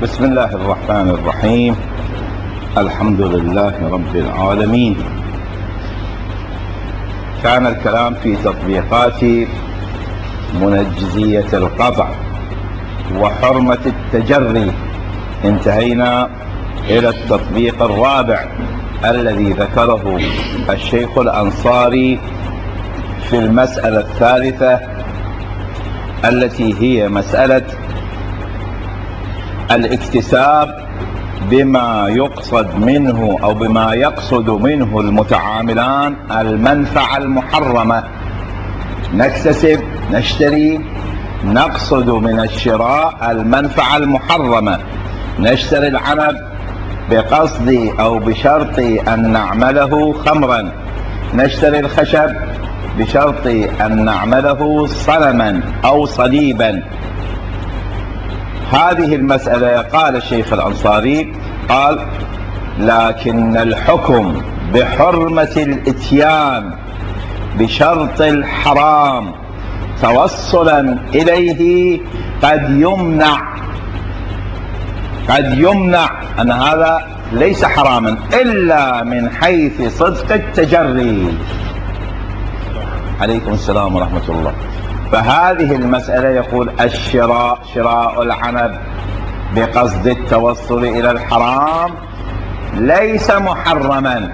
بسم الله الرحمن الرحيم. الحمد لله رب العالمين. كان الكلام في تطبيقات منجزية القطع وحرمة التجري. انتهينا إلى التطبيق الرابع الذي ذكره الشيخ الأنصاري في المسألة الثالثة، التي هي مسألة الاكتساب بما يقصد منه أو بما يقصد منه المتعاملان المنفعة المحرمة. نكتسب، نشتري، نقصد من الشراء المنفعة المحرمة. نشتري العنب بقصد أو بشرط أن نعمله خمرا، نشتري الخشب بشرط أن نعمله صنما أو صليبا. هذه المسألة قال الشيخ الأنصاري قال: لكن الحكم بحرمة الإتيان بشرط الحرام توصلا إليه قد يمنع أن هذا ليس حراما إلا من حيث صدق التجري. عليكم السلام ورحمة الله. فهذه المسألة يقول شراء العنب بقصد التوصل إلى الحرام ليس محرما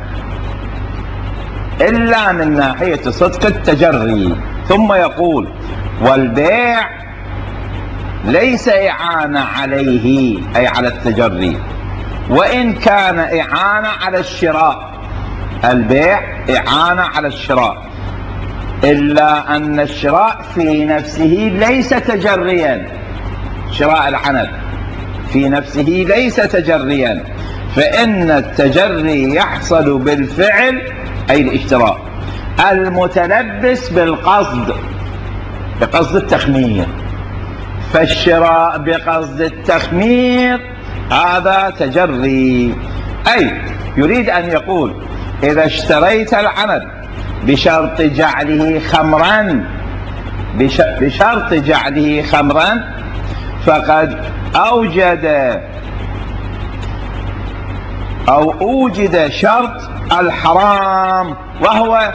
إلا من ناحية صدق التجري. ثم يقول: والبيع ليس إعانة عليه أي على التجري، وإن كان إعانة على الشراء. البيع إعانة على الشراء، إلا أن الشراء في نفسه ليس تجريا. شراء العنب في نفسه ليس تجريا، فإن التجري يحصل بالفعل أي الاشتراء المتلبس بقصد التخمير. فالشراء بقصد التخمير هذا تجري. أي يريد أن يقول: إذا اشتريت العنب بشرط جعله خمرا فقد أوجد شرط الحرام، وهو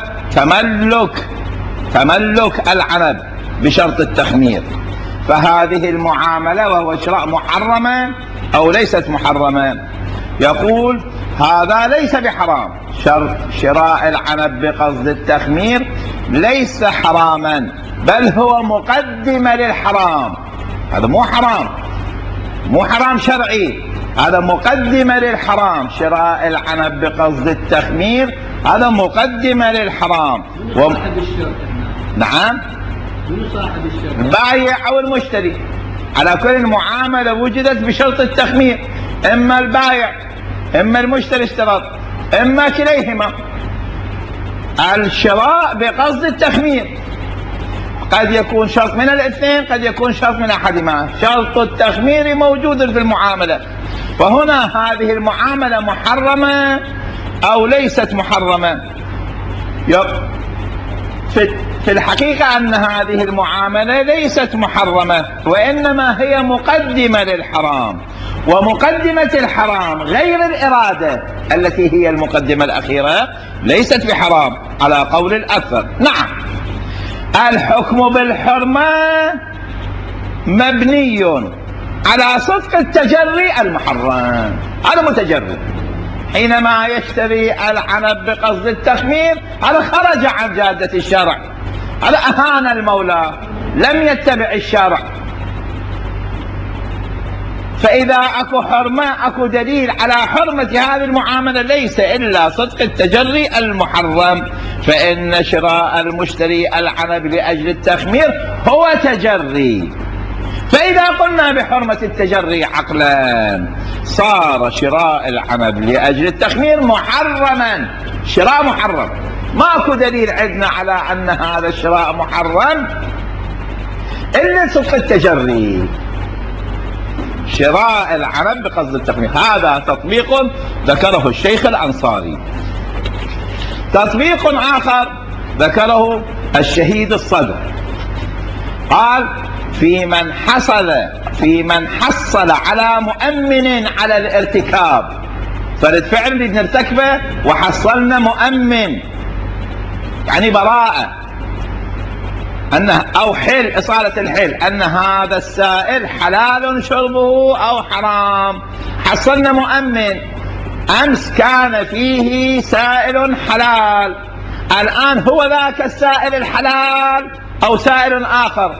تملك العنب بشرط التخمير. فهذه المعاملة وهو شراء محرمة أو ليست محرمة، يقول هذا ليس بحرام. شراء العنب بقصد التخمير ليس حراما، بل هو مقدمة للحرام. هذا مو حرام شرعي، هذا مقدمة للحرام. شراء العنب بقصد التخمير هذا مقدمة للحرام. نعم، البائع أو المشتري. على كل المعاملة وجدت بشرط التخمير، إما البائع إما المشتري اشترط، إما كليهما. الشراء بقصد التخمير قد يكون شرط من الاثنين، قد يكون شرط من أحدهما. شرط التخمير موجود في المعاملة، فهنا هذه المعاملة محرمة أو ليست محرمة؟ في الحقيقة أن هذه المعاملة ليست محرمة، وإنما هي مقدمة للحرام. ومقدمة الحرام غير الإرادة التي هي المقدمة الأخيرة ليست بحرام على قول الأكثر. نعم، الحكم بالحرمة مبني على صدق التجري المحرم. هذا متجري حينما يشتري العنب بقصد التخمير، هذا خرج عن جادة الشرع، هذا أهان المولى، لم يتبع الشرع. فإذا أكو حرمة، أكو دليل على حرمة هذه المعاملة ليس إلا صدق التجري المحرم، فإن شراء المشتري العنب لأجل التخمير هو تجري. فإذا قلنا بحرمة التجري عقلا، صار شراء العنب لأجل التخمير محرما، شراء محرم. ماكو دليل عندنا على أن هذا الشراء محرم إلا صدق التجري. شراء العنب بقصد التخمير هذا تطبيق ذكره الشيخ الأنصاري. تطبيق آخر ذكره الشهيد الصدر، قال: في من حصل على مؤمن على الارتكاب. فالفعل اللي بنرتكبه وحصلنا مؤمن يعني براءة أو حل، إصالة الحل أن هذا السائل حلال شربه أو حرام. حصلنا مؤمن، أمس كان فيه سائل حلال، الآن هو ذاك السائل الحلال أو سائل آخر،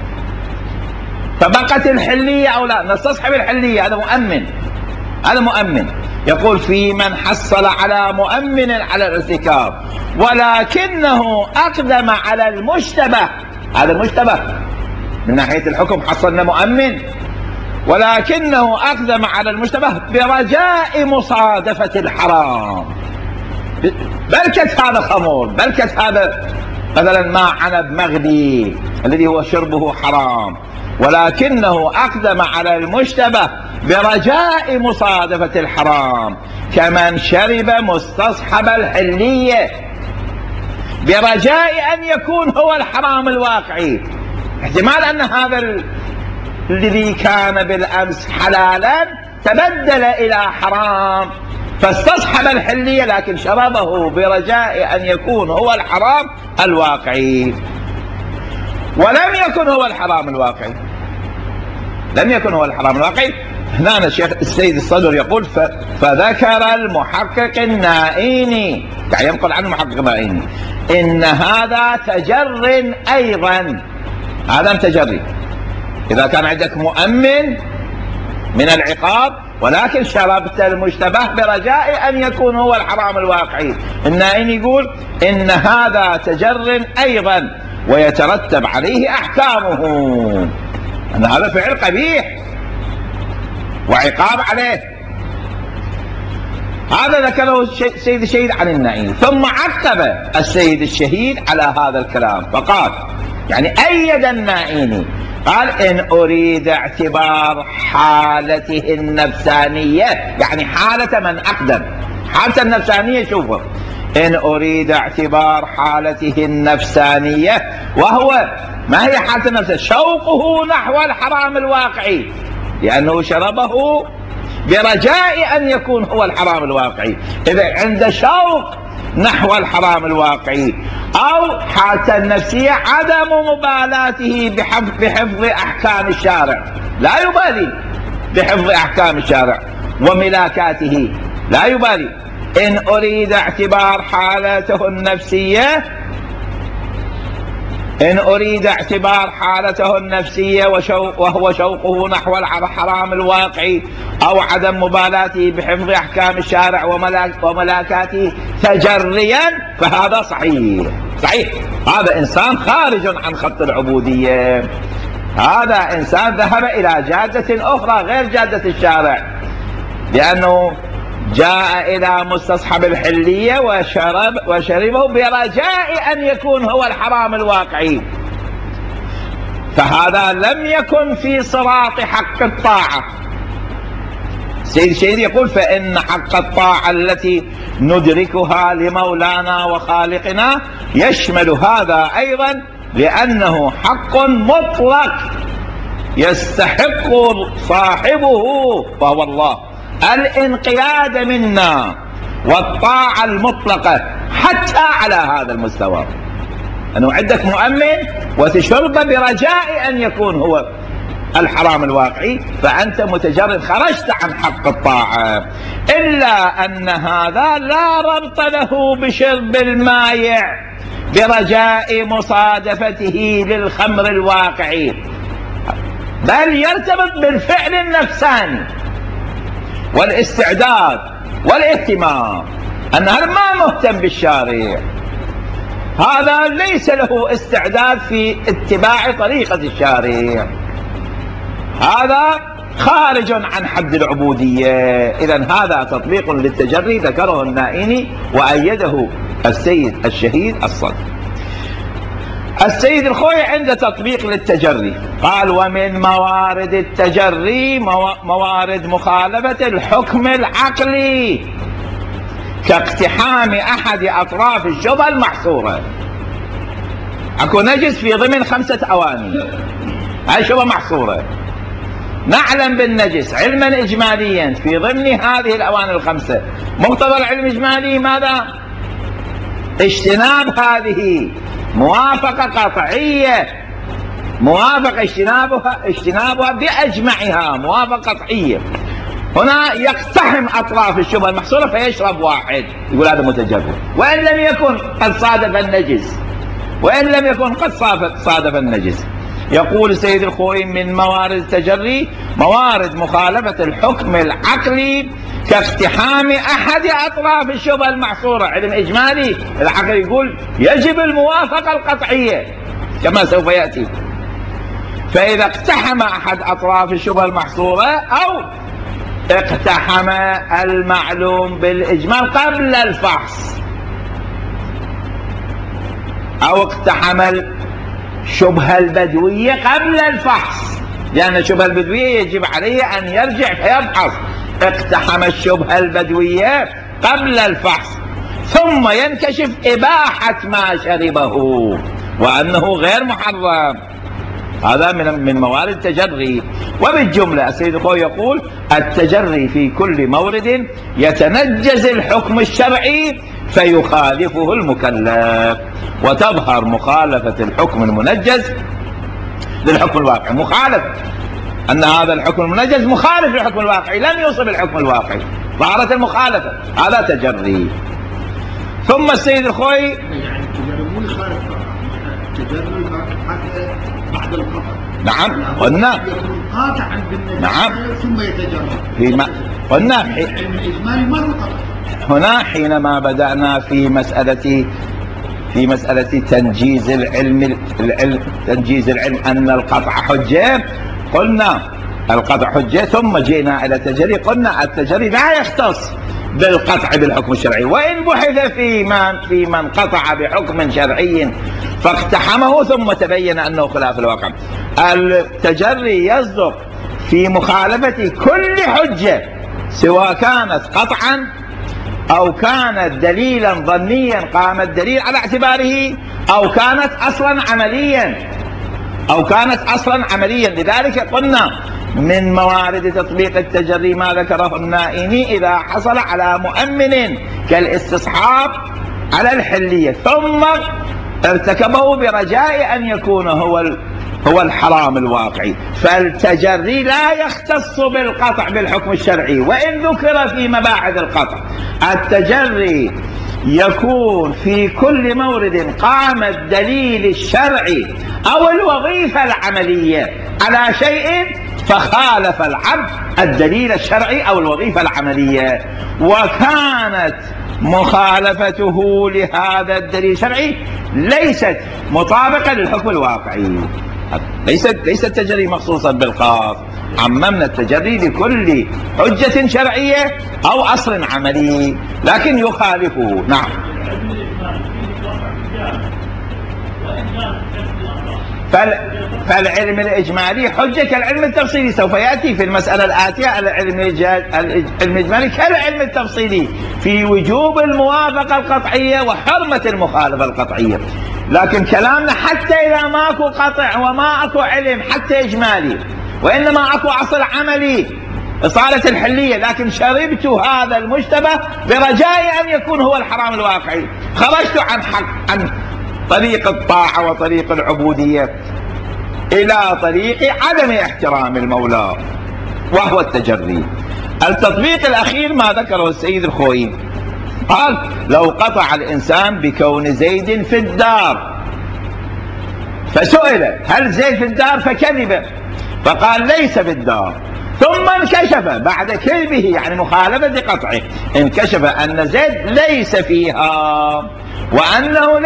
فبقت الحلية أو لا، نستصحب الحلية. هذا مؤمن، هذا مؤمن. يقول في من حصل على مؤمن على الارتكاب ولكنه أقدم على المشتبه. هذا المشتبه من ناحية الحكم حصلنا مؤمن، ولكنه أقدم على المشتبه برجاء مصادفة الحرام. بلكت هذا خمر، بلكت هذا مثلا ماء عنب مغلي الذي هو شربه حرام، ولكنه أقدم على المشتبه برجاء مصادفة الحرام، كمن شرب مستصحب الحلية برجاء أن يكون هو الحرام الواقعي. احتمال أن هذا الذي كان بالأمس حلالا تبدل إلى حرام فاستصحب الحلية، لكن شربه برجاء أن يكون هو الحرام الواقعي، ولم يكن هو الحرام الواقعي، لم يكن هو الحرام الواقعي. هنا الشيخ السيد الصدر يقول فذكر المحقق النائيني، يعني ينقل عن المحقق النائيني إن هذا تجر أيضا. هذا تجري إذا كان عندك مؤمن من العقاب ولكن شربت المشتبه برجاء أن يكون هو الحرام الواقعي. النائيني يقول إن هذا تجر أيضا ويترتب عليه أحكامه، أن هذا فعل قبيح وعقاب عليه. هذا ذكره السيد الشهيد عن النائيني. ثم عقب السيد الشهيد على هذا الكلام فقال، يعني أيد النائيني، قال إن أريد اعتبار حالته النفسانية، يعني حالة من أقدم، حالة النفسانية. شوفوا، إن أريد اعتبار حالته النفسانية، وهو ما هي حالة النفسانية؟ شوقه نحو الحرام الواقعي، لأنه شربه برجاء أن يكون هو الحرام الواقعي. إذا عند شوق نحو الحرام الواقعي، أو حالة النفسية عدم مبالاته بحفظ أحكام الشارع، لا يبالي بحفظ أحكام الشارع وملاكاته، لا يبالي. إن أريد اعتبار حالته النفسية، إن أريد اعتبار حالته النفسية وهو شوقه نحو الحرام الواقعي أو عدم مبالاته بحفظ أحكام الشارع وملاكاته تجريا، فهذا صحيح. صحيح، هذا إنسان خارج عن خط العبودية، هذا إنسان ذهب إلى جادة أخرى غير جادة الشارع، لأنه جاء إلى مستصحب الحلية وشربه برجاء أن يكون هو الحرام الواقعي، فهذا لم يكن في صراط حق الطاعة. سيد الشهيد يقول فإن حق الطاعة التي ندركها لمولانا وخالقنا يشمل هذا أيضا، لأنه حق مطلق يستحق صاحبه وهو الله الانقياد منا والطاعة المطلقة حتى على هذا المستوى، أنه عندك مؤمن وتشرب برجاء أن يكون هو الحرام الواقعي، فأنت متجرد، خرجت عن حق الطاعة. إلا أن هذا لا ربط له بشرب المايع برجاء مصادفته للخمر الواقعي، بل يرتبط بالفعل النفساني والاستعداد والاهتمام، أن هذا ما مهتم بالشارع، هذا ليس له استعداد في اتباع طريقة الشارع، هذا خارج عن حد العبودية. إذن هذا تطبيق للتجري ذكره النائيني وأيده السيد الشهيد الصدر. السيد الخوي عنده تطبيق للتجري، قال ومن موارد التجري موارد مخالفة الحكم العقلي كاقتحام أحد أطراف الشبهة المحصورة. أكو نجس في ضمن 5 أواني، هذه شبهة محصورة. نعلم بالنجس علما إجماليا في ضمن هذه الأواني الخمسة. مقتضى العلم الإجمالي ماذا؟ اجتناب هذه، موافقة قطعية، موافقة اجتنابها بأجمعها، موافقة قطعية. هنا يقتحم أطراف الشبهة المحصورة فيشرب واحد، يقول هذا متجرد، وإن لم يكن قد صادف النجس، وإن لم يكن قد صادف النجس. يقول السيد الخوئي: من موارد التجري موارد مخالفة الحكم العقلي كاقتحام أحد أطراف الشبهة المحصورة. علم إجمالي العقل يقول يجب الموافقة القطعية كما سوف يأتي، فإذا اقتحم أحد أطراف الشبهة المحصورة أو اقتحم المعلوم بالإجمال قبل الفحص، أو اقتحم الشبهة البدوية قبل الفحص، لأن الشبهة البدوية يجب عليه أن يرجع فيبحث. اقتحم الشبهة البدوية قبل الفحص ثم ينكشف إباحة ما شربه وأنه غير محرم. هذا من موارد التجري. وبالجملة السيد الخوئي يقول: التجري في كل مورد يتنجز الحكم الشرعي فيخالفه المكلف، وتظهر مخالفة الحكم المنجز للحكم الواقعي. مخالفة أن هذا الحكم المنجز مخالف للحكم الواقعي، لم يوصف الحكم الواقعي، ظهرت المخالفة، هذا تجري. ثم السيد الخوئي يعني التجري مو يخالف التجري بعد القطع. نعم قلنا يكون قاطعا بالنجاسة نعم ثم يتجرد فيما قلنا العلم الإجمالي ما القطع. هنا حينما بدأنا في مسألة تنجيز العلم أن القطع حجة، قلنا القطع حجة، ثم جئنا إلى التجري قلنا التجري لا يختص بالقطع بالحكم الشرعي، وإن بحث في من قطع بحكم شرعي فاقتحمه ثم تبين أنه خلاف الواقع. التجري يصدق في مخالفة كل حجة سواء كانت قطعا أو كانت دليلا ظنيا قام الدليل على اعتباره، أو كانت أصلا عمليا. لذلك قلنا من موارد تطبيق التجري ما ذكره النائمي: إذا حصل على مؤمن كالاستصحاب على الحلية ثم ارتكبه برجاء أن يكون هو الحرام الواقعي، فالتجري لا يختص بالقطع بالحكم الشرعي وإن ذكر في مباحث القطع. التجري يكون في كل مورد قام الدليل الشرعي أو الوظيفة العملية على شيء فخالف العبد الدليل الشرعي أو الوظيفة العملية، وكانت مخالفته لهذا الدليل الشرعي ليست مطابقة للحكم الواقعي. ليس التجري مخصوصا بالخاص، عممنا التجري لكل حجة شرعية أو أصل عملي لكن يخالفه. نعم. فالعلم الإجمالي حجة كالعلم التفصيلي، سوف يأتي في المسألة الآتية العلم الإجمالي كالعلم التفصيلي في وجوب الموافقة القطعية وحرمة المخالفة القطعية. لكن كلامنا حتى إذا ماكو قطع وما أكو علم حتى إجمالي وإنما أكو أصل عملي إصالة الحلية، لكن شربت هذا المشتبه برجاء أن يكون هو الحرام الواقعي، خرجت عن طريق الطاعة وطريق العبودية إلى طريق عدم احترام المولى وهو التجري. التطبيق الأخير ما ذكره السيد الخوئي، قال: لو قطع الإنسان بكون زيد في الدار، فسئل هل زيد في الدار فكذب فقال ليس في الدار، ثم انكشف بعد كذبه يعني مخالفة قطعه، انكشف أن زيد ليس فيها وأنه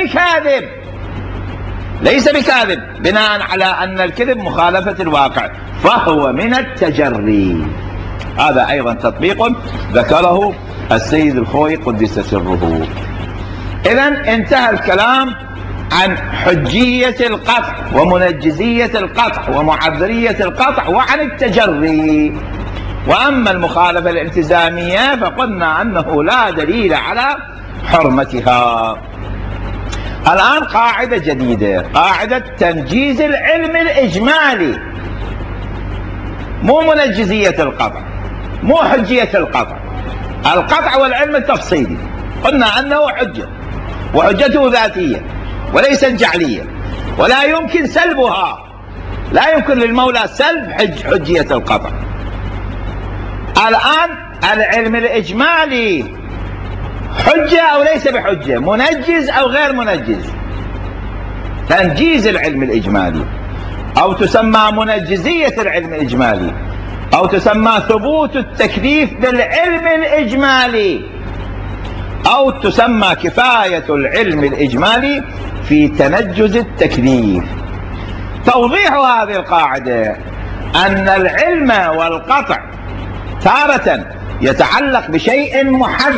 ليس بكاذب بناء على أن الكذب مخالفة الواقع، فهو من التجري. هذا أيضا تطبيق ذكره السيد الخوئي قدس سره. إذن انتهى الكلام عن حجية القطع ومنجزية القطع ومعذرية القطع وعن التجري. وأما المخالفة الالتزامية فقلنا أنه لا دليل على حرمتها. الآن قاعدة جديدة، قاعدة تنجيز العلم الإجمالي، مو منجزية القطع، مو حجية القطع. القطع والعلم التفصيلي قلنا أنه حجة، وحجته ذاتية وليست جعلية، ولا يمكن سلبها، لا يمكن للمولى سلب حجية القطع. الآن العلم الإجمالي حجة أو ليس بحجة، منجز أو غير منجز. تنجيز العلم الإجمالي، أو تسمى منجزية العلم الإجمالي، أو تسمى ثبوت التكليف بالعلم الإجمالي، أو تسمى كفاية العلم الإجمالي في تنجز التكليف. توضيح هذه القاعدة أن العلم والقطع تارة يتعلق بشيء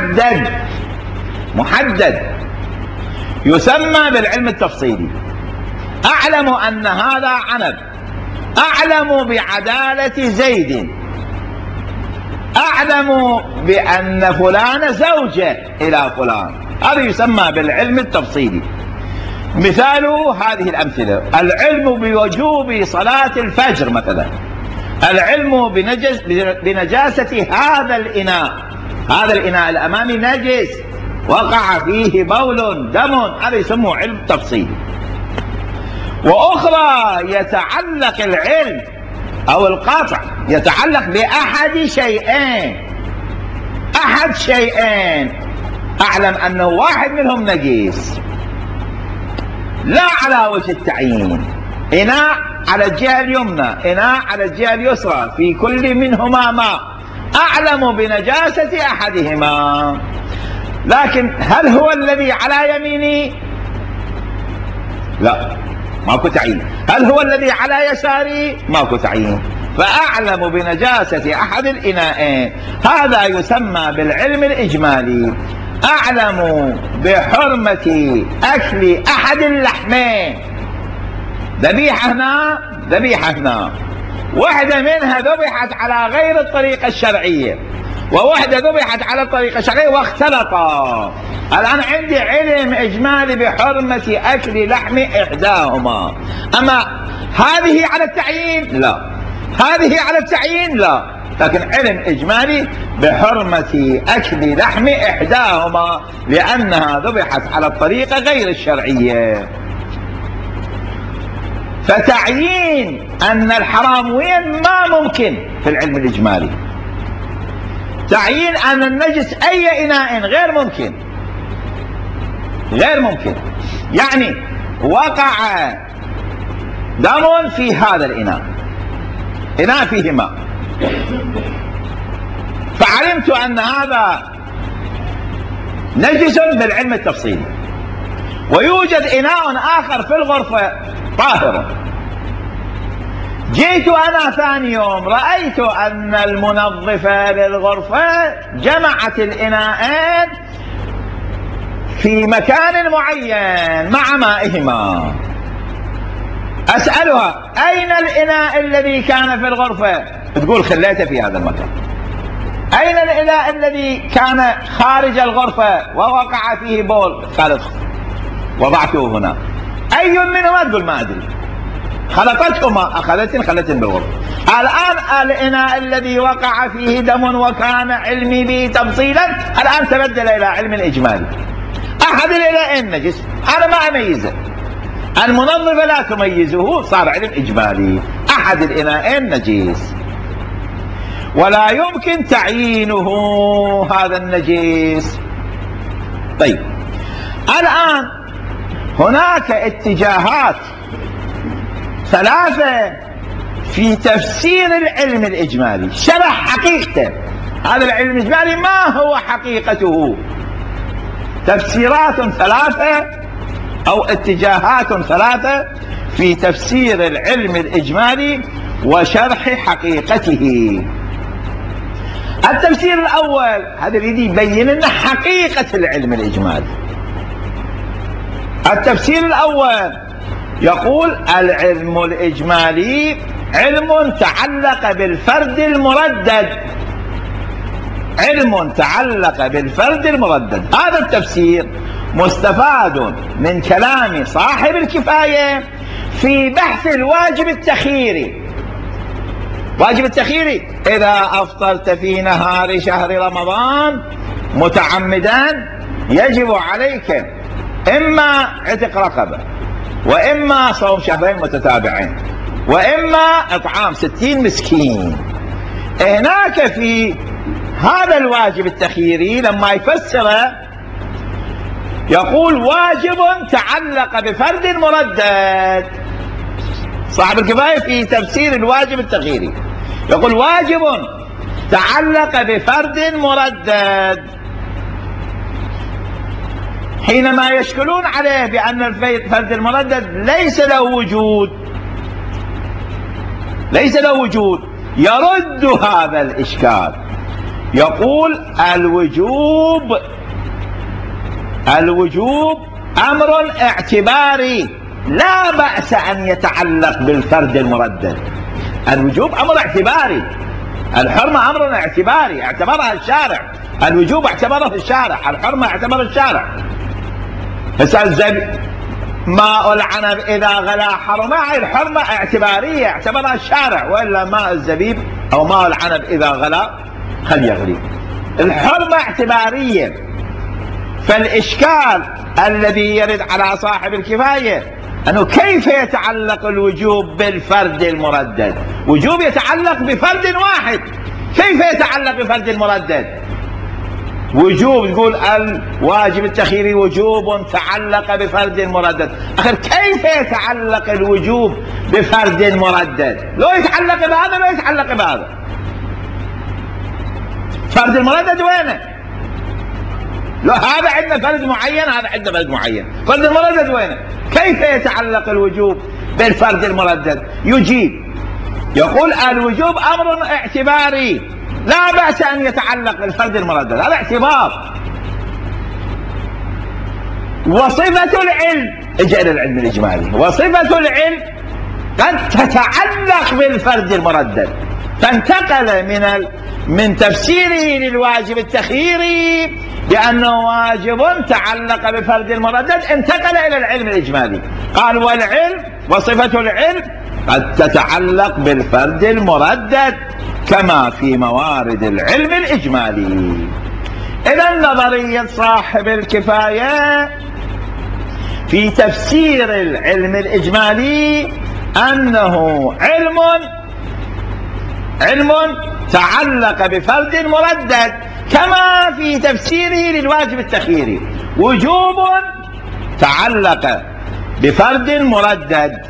محدد يسمى بالعلم التفصيلي. أعلم أن هذا عنب، أعلم بعدالة زيد، أعلم بأن فلان زوجة إلى فلان، هذا يسمى بالعلم التفصيلي. مثال هذه الأمثلة: العلم بوجوب صلاة الفجر مثلا، العلم بنجاسة هذا الإناء، هذا الإناء الأمامي نجس وقع فيه بول دم، هذا يسمى علم تفصيلي. وأخرى يتعلق العلم أو القطع يتعلق بأحد شيئين، أعلم أنه واحد منهم نجس، لا على وجه التعيين، إناء على الجهة اليمنى، إناء على الجهة اليسرى، في كل منهما ماء، أعلم بنجاسة أحدهما، لكن هل هو الذي على يميني؟ لا، ماكو تعيين. هل هو الذي على يساري؟ ماكو تعيين. فأعلم بنجاسة أحد الإناءين، هذا يسمى بالعلم الإجمالي. أعلم بحرمة أكل أحد اللحمين، ذبيحة هنا ذبيحة هنا، واحدة منها ذبحت على غير الطريقة الشرعية، وواحدة ذبحت على الطريقة الشرعية واختلطا. الآن عندي علم إجمالي بحرمة أكل لحم إحداهما، أما هذه على التعيين؟ لا. هذه على التعيين؟ لا. لكن علم إجمالي بحرمة أكل لحم إحداهما لأنها ذبحت على الطريقة غير الشرعية. فتعيين أن الحرام وين ما ممكن في العلم الإجمالي، تعيين أن النجس أي إناء غير ممكن، غير ممكن. يعني وقع دم في هذا الإناء، إناء فيه ماء، فعلمت أن هذا نجس بالعلم التفصيلي، ويوجد إناء آخر في الغرفة طاهر. جئت أنا ثاني يوم رأيت أن المنظفة للغرفة جمعت الإناءين في مكان معين مع مائهما. أسألها: أين الإناء الذي كان في الغرفة؟ تقول: خليته في هذا المكان. أين الإناء الذي كان خارج الغرفة ووقع فيه بول؟ قالت: وضعته هنا. أي منهما؟ تقول: ما أدري، خلطتهما، خلتن بالغرفة. الآن الإناء الذي وقع فيه دم وكان علمي به تفصيلا الآن تبدل إلى علم إجمالي. أحد الإناءين نجس، أنا ما أميزه، المنظفة لا تميزه، صار علم إجمالي. أحد الإناءين نجس ولا يمكن تعيينه هذا النجس. طيب، الآن هناك اتجاهات ثلاثة في تفسير العلم الإجمالي، شرح حقيقته. هذا العلم الإجمالي ما هو حقيقته؟ تفسيرات ثلاثة أو اتجاهات ثلاثة في تفسير العلم الإجمالي وشرح حقيقته. التفسير الأول هذا الذي يبين لنا حقيقة العلم الإجمالي. التفسير الأول يقول: العلم الإجمالي علم تعلق بالفرد المردد، علم تعلق بالفرد المردد. هذا التفسير مستفاد من كلام صاحب الكفاية في بحث الواجب التخييري. واجب التخييري: إذا أفطرت في نهار شهر رمضان متعمدا يجب عليك إما عتق رقبة، وإما صوم شهرين متتابعين، وإما إطعام 60 مسكين. هناك في هذا الواجب التخييري لما يفسره يقول واجب تعلق بفرد مردد. صاحب الكفاية في تفسير الواجب التخييري يقول واجب تعلق بفرد مردد، حينما يشكلون عليه بأن الفرد المردد ليس له وجود يرد هذا الإشكال. يقول الوجوب أمر اعتباري لا بأس أن يتعلق بالفرد المردد. الوجوب أمر اعتباري، الحرمة أمر اعتباري اعتبرها الشارع، الوجوب اعتبره الشارع، الحرمة اعتبر الشارع. ماء العنب إذا غلا حرمة، الحرمة اعتبارية اعتبرها الشارع، وإلا ماء الزبيب أو ماء العنب إذا غلا خل يغلي. الحرمة اعتبارية. فالإشكال الذي يرد على صاحب الكفاية أنه كيف يتعلق الوجوب بالفرد المردد؟ وجوب يتعلق بفرد واحد، كيف يتعلق بفرد المردد؟ وجوب تقول الواجب التخييري وجوب تعلق بفرد مردد، أخي كيف يتعلق الوجوب بفرد مردد؟ لو يتعلق بهذا لو يتعلق بهذا. فرد المردد وينه؟ لو هذا عندنا فرد معين، هذا عندنا فرد معين، فرد المردد وينه؟ كيف يتعلق الوجوب بالفرد المردد؟ يجيب يقول الوجوب أمر اعتباري لا بأس أن يتعلق بالفرد المردد، هذا اعتبار. وصفة العلم، اجعل العلم الإجمالي، وصفة العلم قد تتعلق بالفرد المردد. فانتقل من تفسيره للواجب التخييري بأنه واجب تعلق بفرد المردد، انتقل إلى العلم الإجمالي. قال والعلم وصفة العلم قد تتعلق بالفرد المردد كما في موارد العلم الإجمالي. إذا نظرية صاحب الكفاية في تفسير العلم الإجمالي أنه علم تعلق بفرد مردد كما في تفسيره للواجب التخييري وجوب تعلق بفرد مردد.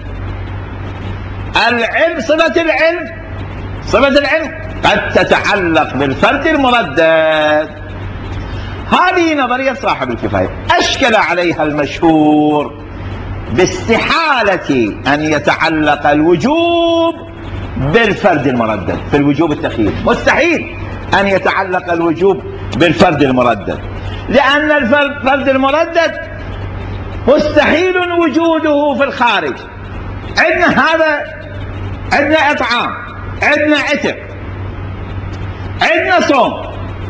العلم صفة العلم قد تتعلق بالفرد المردد. هذه نظرية صاحب الكفاية أشكل عليها المشهور باستحالة أن يتعلق الوجوب بالفرد المردد. في الوجوب التخييري مستحيل أن يتعلق الوجوب بالفرد المردد، لأن الفرد المردد مستحيل وجوده في الخارج. عندنا إطعام، عندنا عتق، عندنا صوم.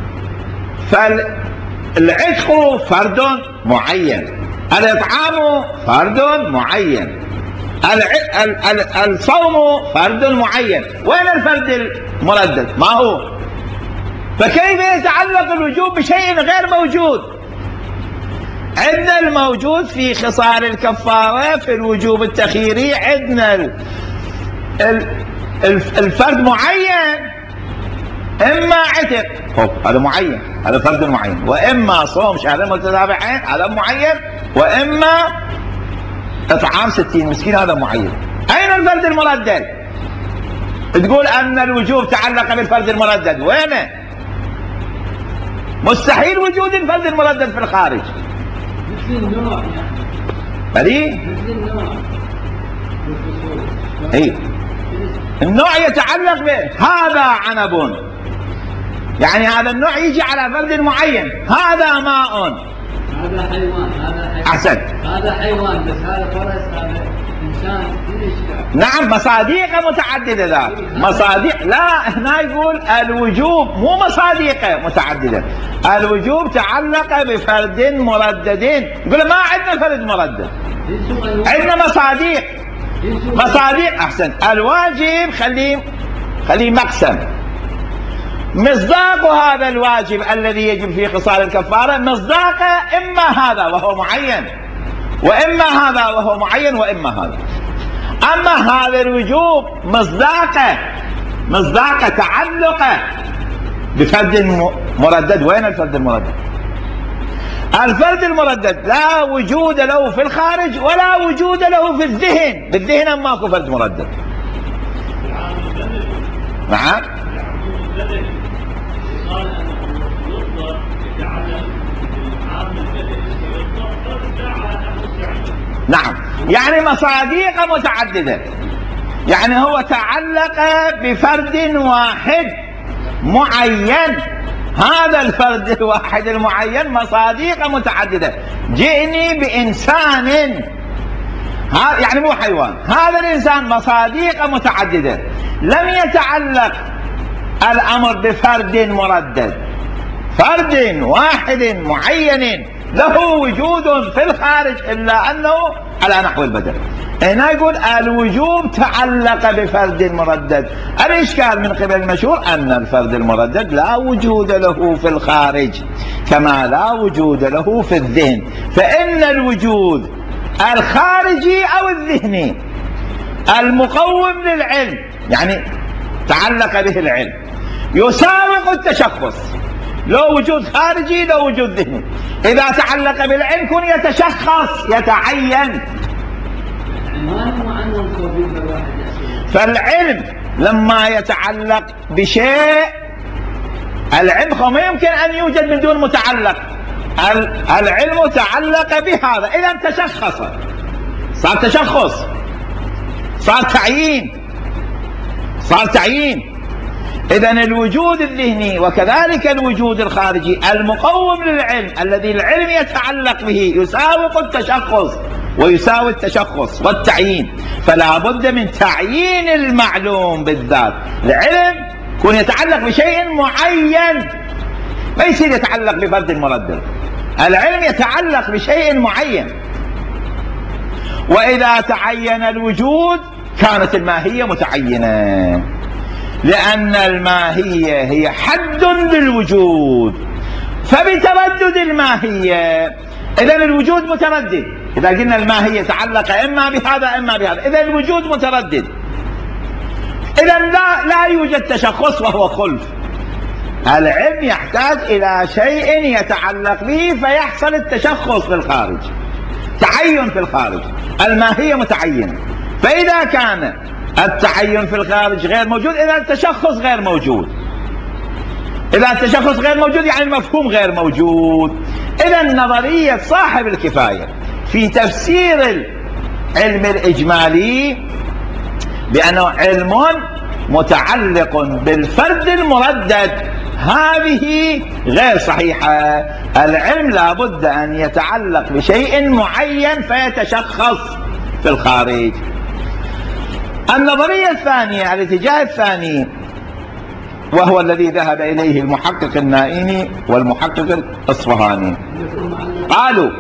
فالعتق فرد معين، الإطعام فرد معين، الصوم فرد معين. وين الفرد المردد؟ ما هو. فكيف يتعلق الوجوب بشيء غير موجود؟ عندنا الموجود في خصال الكفارة في الوجوب التخييري، عندنا الفرد معين، إما عتق هذا معين، هذا فرد معين، وإما صوم شهرين متتابعين هذا معين، وإما إطعام 60 مسكين هذا معين. أين الفرد المردد؟ تقول أن الوجوب تعلق بالفرد المردد، وينه؟ مستحيل وجود الفرد المردد في الخارج. مثل النوع يعني مثل النوع اي النوع يتعلق به. هذا عنب، يعني هذا النوع يجي على فرد معين. هذا ماء، هذا حيوان، أحسن، هذا حيوان، بس هذا فرس، هذا نعم مصاديق متعددة ذات مصاديق. لا هنا يقول الوجوب مو مصاديق متعددة. الوجوب تعلق بفرد مرددين. يقول ما عندنا فرد مردد، عندنا مصاديق. مصاديق أحسن. الواجب خليه مقسم. مصداق هذا الواجب الذي يجب فيه خصال الكفارة مصداقه إما هذا وهو معين، وإما هذا وهو معين، وإما هذا. أما هذا الوجوب مصداقه تعلقه بفرد مردد. وين الفرد المردد؟ الفرد المردد لا وجود له في الخارج ولا وجود له في الذهن. بالذهن ماكو فرد مردد. نعم نعم يعني مصاديق متعددة. يعني هو تعلق بفرد واحد معين. هذا الفرد الواحد المعين مصاديق متعددة. جئني بإنسان، يعني مو حيوان، هذا الإنسان مصاديق متعددة. لم يتعلق الأمر بفرد مردد، فرد واحد معين له وجود في الخارج إلا أنه على نحو البدل. هنا يقول الوجوب تعلق بفرد مردد. الإشكال من قبل المشهور أن الفرد المردد لا وجود له في الخارج كما لا وجود له في الذهن. فإن الوجود الخارجي أو الذهني المقوم للعلم، يعني تعلق به العلم، يساوق التشخص. لو وجود خارجي لو وجود ذهني. إذا تعلق بالعلم كن يتشخص يتعين. فالعلم لما يتعلق بشيء، العلم ما يمكن أن يوجد من دون متعلق. العلم تعلق بهذا، إذا تشخص، صار تشخص، صار تعيين. إذن الوجود الذهني وكذلك الوجود الخارجي المقوم للعلم الذي العلم يتعلق به يساوق التشخص ويساوي التشخص والتعيين. فلا بد من تعيين المعلوم بالذات. العلم يكون يتعلق بشيء معين، ما يصير يتعلق بفرد مردد. العلم يتعلق بشيء معين. وإذا تعين الوجود كانت الماهية متعينة، لأن الماهية هي حد للوجود. فبتردد الماهية إذن الوجود متردد. إذا قلنا الماهية تعلق إما بهذا إما بهذا، إذن الوجود متردد. إذن لا يوجد تشخص وهو خلف. العلم يحتاج إلى شيء يتعلق به فيحصل التشخص في الخارج، تعين في الخارج. الماهية متعينة. فإذا كان التعين في الخارج غير موجود، إذا التشخص غير موجود. إذا التشخص غير موجود يعني المفهوم غير موجود. إذا نظرية صاحب الكفاية في تفسير العلم الإجمالي بأنه علم متعلق بالفرد المردد، هذه غير صحيحة. العلم لابد أن يتعلق بشيء معين فيتشخص في الخارج. النظرية الثانية، الاتجاه الثاني، وهو الذي ذهب إليه المحقق النائيني والمحقق الأصفهاني، قالوا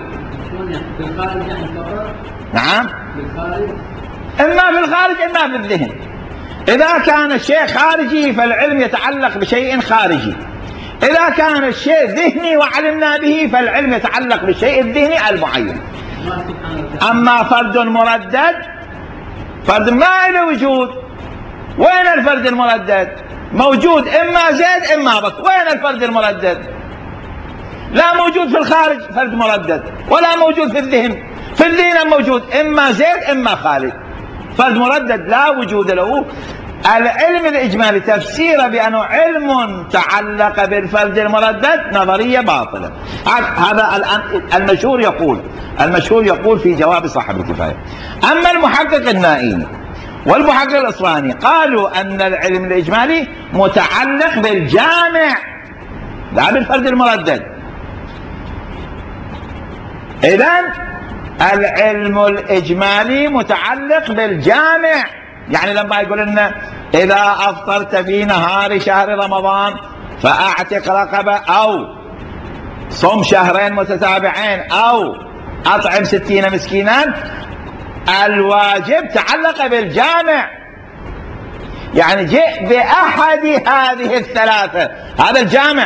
نعم إما في الخارج إما في الذهن. إذا كان الشيء خارجي فالعلم يتعلق بشيء خارجي. إذا كان الشيء ذهني وعلمنا به فالعلم يتعلق بالشيء الذهني المعين. أما فرد مردد، فرد ما له وجود. وين الفرد المردد؟ موجود إما زيد إما بط. وين الفرد المردد؟ لا موجود في الخارج فرد مردد، ولا موجود في الذهن. في الذهن موجود إما زيد إما خالد. فرد مردد لا وجود له. العلم الإجمالي تفسيره بأنه علم تعلق بالفرد المردد نظرية باطلة. هذا الآن المشهور يقول في جواب صاحب الكفاية. أما المحقق النائيني والمحقق الأصفهاني قالوا أن العلم الإجمالي متعلق بالجامع لا بالفرد المردد. إذن العلم الإجمالي متعلق بالجامع. يعني لما يقول لنا إذا أفطرت في نهار شهر رمضان فأعتق رقبة، أو صم شهرين متتابعين، أو أطعم 60 مسكينا، الواجب تعلق بالجامع. يعني جئ بأحد هذه الثلاثة، هذا الجامع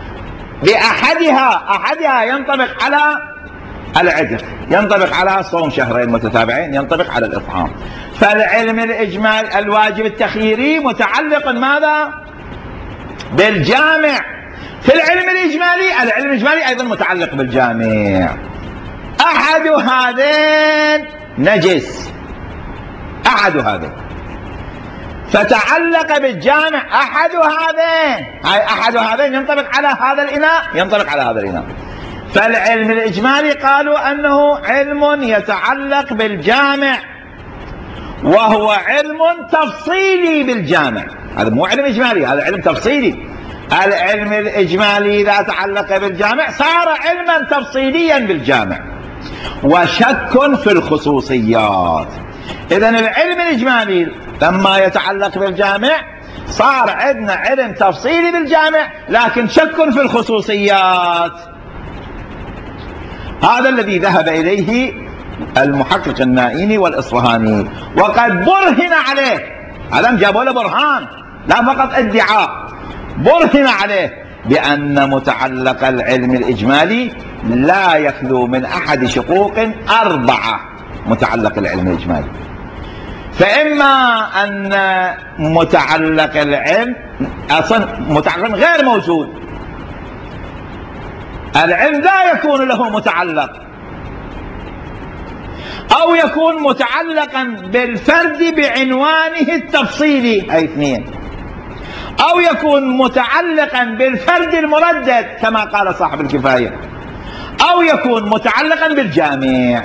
بأحدها ينطبق على العتق، ينطبق على صوم شهرين متتابعين، ينطبق على الإطعام. فالعلم الإجمالي الواجب التخييري متعلق ماذا؟ بالجامع. في العلم الإجمالي أيضا متعلق بالجامع. أحد هذين نجس، أحد هذين، فتعلق بالجامع أحد هذين ينطبق على هذا الإناء، ينطبق على هذا الإناء. فالعلم الإجمالي قالوا أنه علم يتعلق بالجامع، وهو علم تفصيلي بالجامع. هذا مو علم إجمالي، هذا علم تفصيلي. العلم الإجمالي إذا تعلق بالجامع صار علما تفصيليا بالجامع، وشك في الخصوصيات. إذن العلم الإجمالي لما يتعلق بالجامع صار عندنا علم تفصيلي بالجامع، لكن شك في الخصوصيات. هذا الذي ذهب إليه المحقق النائيني والإصفهاني، وقد برهن عليه. هذا جابوا له برهان، لا فقط ادعاء، برهن عليه بأن متعلق العلم الإجمالي لا يخلو من أحد شقوق 4. متعلق العلم الإجمالي، فإما أن متعلق العلم أصلا متعلق غير موجود، العلم لا يكون له متعلق، أو يكون متعلقا بالفرد بعنوانه التفصيلي، أي 2، أو يكون متعلقا بالفرد المردد كما قال صاحب الكفاية، أو يكون متعلقا بالجامع.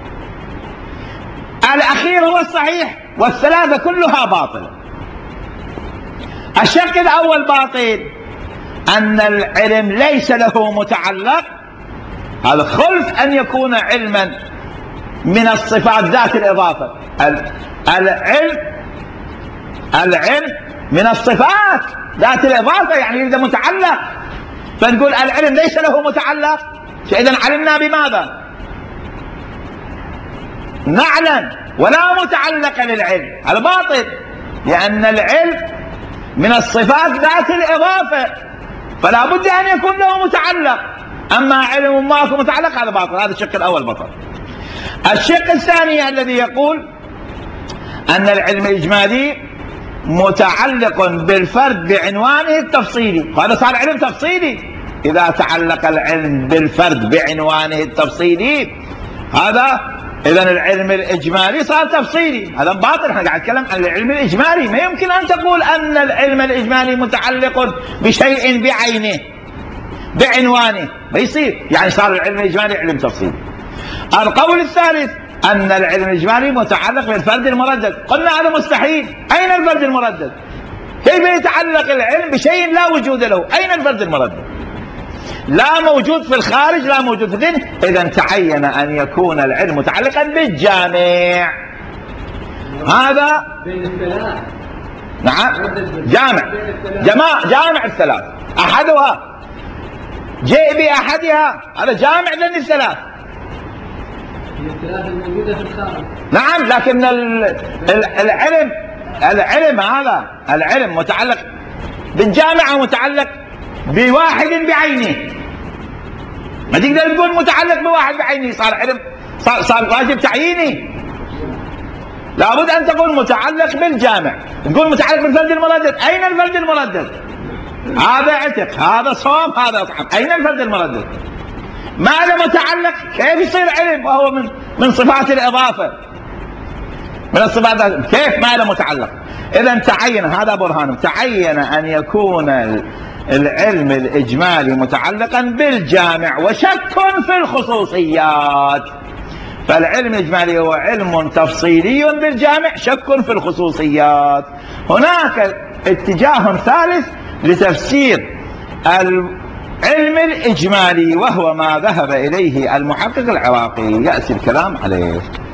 الأخير هو الصحيح، والثلاثة كلها باطلة. الشق الأول باطل، أن العلم ليس له متعلق، هذا خلف أن يكون علما من الصفات ذات الإضافة. العلم من الصفات ذات الإضافة، يعني إذا متعلق، فنقول العلم ليس له متعلق، فإذا علمنا بماذا؟ نعلم، ولا متعلق للعلم. هذا باطل، لأن العلم من الصفات ذات الإضافة، فلا بد أن يكون له متعلق. أما علم ماكو متعلق، هذا باطل. هذا الشق الأول بطل. الشق الثاني الذي يقول أن العلم الإجمالي متعلق بالفرد بعنوانه التفصيلي، هذا صار علم تفصيلي. إذا تعلق العلم بالفرد بعنوانه التفصيلي، هذا إذن العلم الإجمالي صار تفصيلي. هذا باطل. احنا قاعد نتكلم عن العلم الإجمالي. ما يمكن أن تقول أن العلم الإجمالي متعلق بشيء بعينه بعنوانه، ما يصير. يعني صار العلم الإجمالي علم تفصيلي. القول الثالث أن العلم الإجمالي متعلق بالفرد المردد، قلنا هذا مستحيل. أين الفرد المردد؟ كيف يتعلق العلم بشيء لا وجود له؟ أين الفرد المردد؟ لا موجود في الخارج، لا موجود في الذهن. إذا تعين أن يكون العلم متعلقا بالجامع. هذا بين الثلاث. نعم، جامع الثلاث. أحدها جاء بأحدها، هذا جامع لأن الثلاث. الثلاث الموجودة في الخارج. نعم، لكن العلم هذا العلم متعلق بالجامع، متعلق بواحد بعينه. ما تقدر تقول متعلق بواحد بعينه، صار علم، صار واجب تعييني. لابد أن تقول متعلق بالجامع. تقول متعلق بالفرد المردد، أين الفرد المردد؟ هذا عتق، هذا صوم، هذا إطعام، أين الفرد المردد؟ ماذا متعلق؟ كيف يصير علم وهو من صفات الإضافة، من الصفات؟ كيف ماذا متعلق؟ إذا تعين، هذا برهان، تعين أن يكون العلم الإجمالي متعلقا بالجامع، وشك في الخصوصيات. فالعلم الإجمالي هو علم تفصيلي بالجامع، شك في علم الإجمالي وهو ما ذهب إليه المحقق العراقي يأتي الكلام عليه.